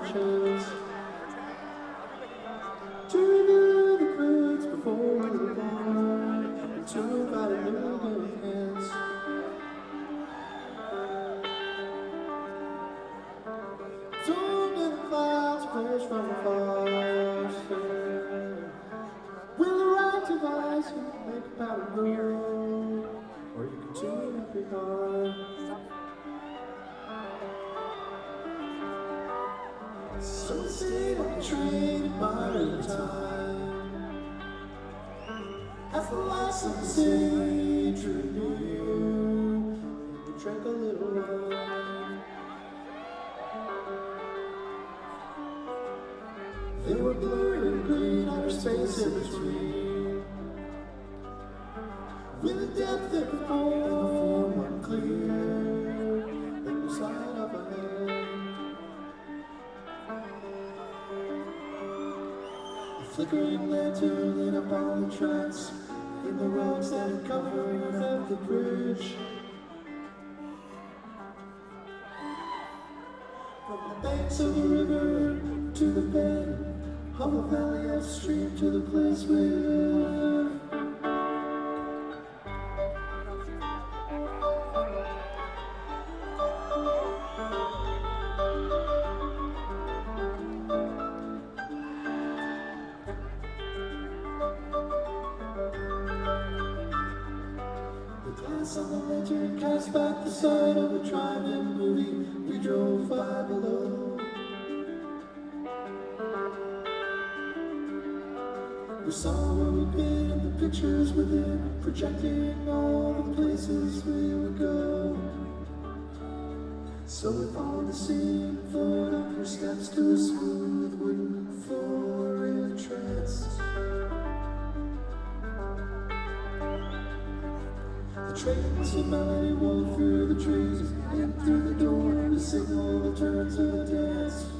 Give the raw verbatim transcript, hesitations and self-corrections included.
chance to review the critics before we move on and to invite a new enhance. Zoomed in the clouds, flares from afar. With the right device, you can make a powder grow, or you can tune up your heart. So stay on the train, admire the time. As the lights of the city drew near, and we drank a little wine. They were blurry and green, outer space in between. With the depth of the form, and the form unclear, then we sight up ahead. A flickering lantern lit up on the tracks, in the roads that had covered up the bridge. From the banks of the river to the bed of the valley upstream to the place we live. The glass on the lantern cast back the sight of a drive-in movie. We drove by below. We saw where we'd been and the pictures within, projecting all the places we would go. So we followed the scene, flowed up your steps to a smooth wooden floor in a trance. The train whistle melody wove through the trees, in through the door to signal the turn to the dance.